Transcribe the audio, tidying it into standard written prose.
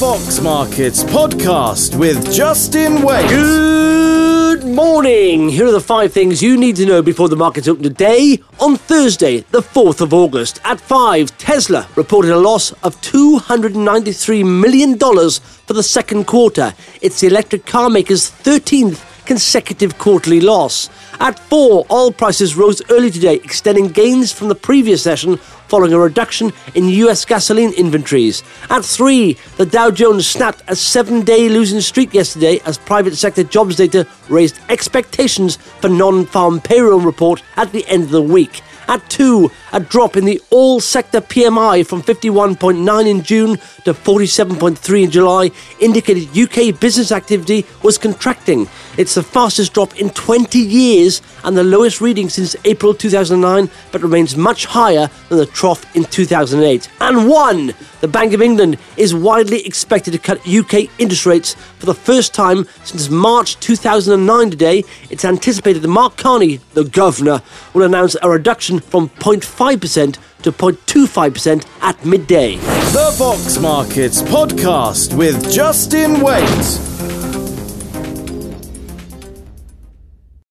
Fox Markets podcast with Justin Wade. Good morning. Here are the 5 things you need to know before the markets open today. On Thursday, the 4th of August, at 5, Tesla reported a loss of $293 million for the second quarter. It's the electric car maker's 13th consecutive quarterly loss. At 4, oil prices rose early today, extending gains from the previous session following a reduction in US gasoline inventories. At 3, the Dow Jones snapped a 7-day losing streak yesterday as private sector jobs data raised expectations for non-farm payroll report at the end of the week. At 2, a drop in the all-sector PMI from 51.9 in June to 47.3 in July indicated UK business activity was contracting. It's the fastest drop in 20 years and the lowest reading since April 2009, but remains much higher than the trough in 2008. And 1, the Bank of England is widely expected to cut UK interest rates for the first time since March 2009 today. It's anticipated that Mark Carney, the governor, will announce a reduction from 0.5% to 0.25% at midday. The Fox Markets podcast with Justin Wade.